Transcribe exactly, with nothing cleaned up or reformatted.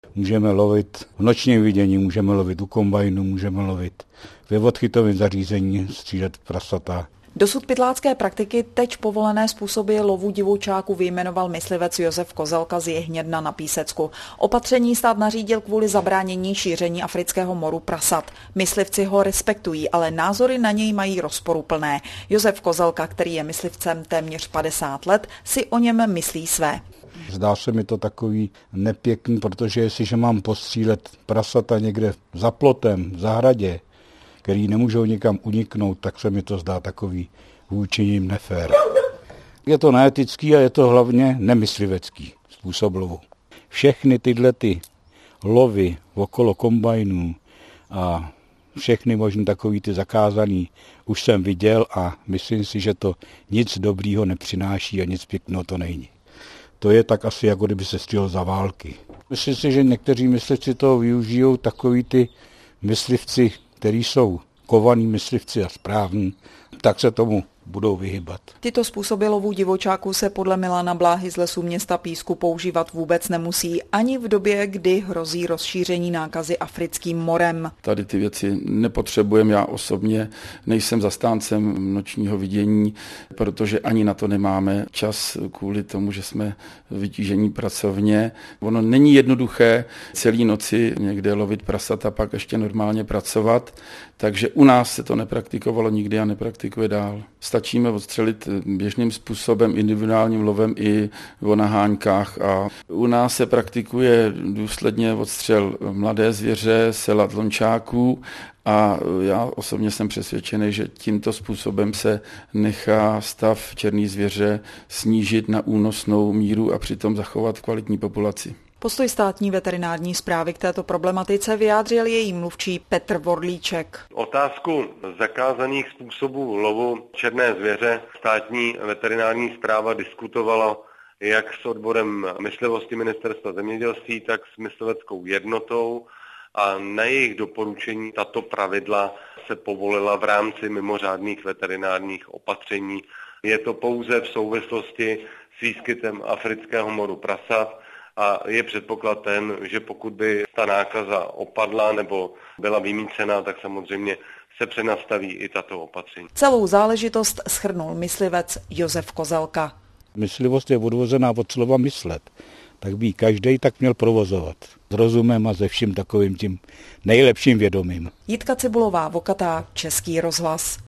Můžeme lovit v nočním vidění, můžeme lovit u kombajnu, můžeme lovit ve odchytovém zařízení, střílet prasata. Dosud pytlácké praktiky teď povolené způsoby lovu divoučáků vyjmenoval myslivec Josef Kozelka z Jihnědna na Písecku. Opatření stát nařídil kvůli zabránění šíření afrického moru prasat. Myslivci ho respektují, ale názory na něj mají rozporuplné. Josef Kozelka, který je myslivcem téměř padesát let, si o něm myslí své. Zdá se mi to takový nepěkný, protože jestliže mám postřílet prasata někde za plotem, v zahradě, který nemůžou nikam uniknout, tak se mi to zdá takový vůči nim nefér. Je to neetický a je to hlavně nemyslivecký způsob lovu. Všechny tyhle ty lovy okolo kombajnů a všechny možný takový ty zakázaný už jsem viděl a myslím si, že to nic dobrýho nepřináší a nic pěkného to není. To je tak asi, jako kdyby se střílel za války. Myslím si, že někteří myslivci toho využijou, takový ty myslivci, kteří jsou kovaní myslivci a správní, tak se tomu budou vyhybat. Tyto způsoby lovu divočáků se podle Milana Bláhy z Lesů města Písku používat vůbec nemusí, ani v době, kdy hrozí rozšíření nákazy africkým morem. Tady ty věci nepotřebujeme, já osobně nejsem zastáncem nočního vidění, protože ani na to nemáme čas kvůli tomu, že jsme vytížení pracovně. Ono není jednoduché celý noci někde lovit prasata, pak ještě normálně pracovat, takže u nás se to nepraktikovalo nikdy a nepraktikuje dál. Stačíme odstřelit běžným způsobem, individuálním lovem i o naháňkách a u nás se praktikuje důsledně odstřel mladé zvěře, sela tlončáků a já osobně jsem přesvědčený, že tímto způsobem se nechá stav černé zvěře snížit na únosnou míru a přitom zachovat kvalitní populaci. Postoj státní veterinární správy k této problematice vyjádřil její mluvčí Petr Vorlíček. Otázku zakázaných způsobů lovu černé zvěře státní veterinární správa diskutovala jak s odborem myslivosti ministerstva zemědělství, tak s mysliveckou jednotou a na jejich doporučení tato pravidla se povolila v rámci mimořádných veterinárních opatření. Je to pouze v souvislosti s výskytem afrického moru prasat, a je předpoklad ten, že pokud by ta nákaza opadla nebo byla vymýcena, tak samozřejmě se přenastaví i tato opatření. Celou záležitost shrnul myslivec Josef Kozelka. Myslivost je odvozená od slova myslet, tak by každý tak měl provozovat. S rozumem a se vším takovým tím nejlepším vědomím. Jitka Cibulová, Vokatá, Český rozhlas.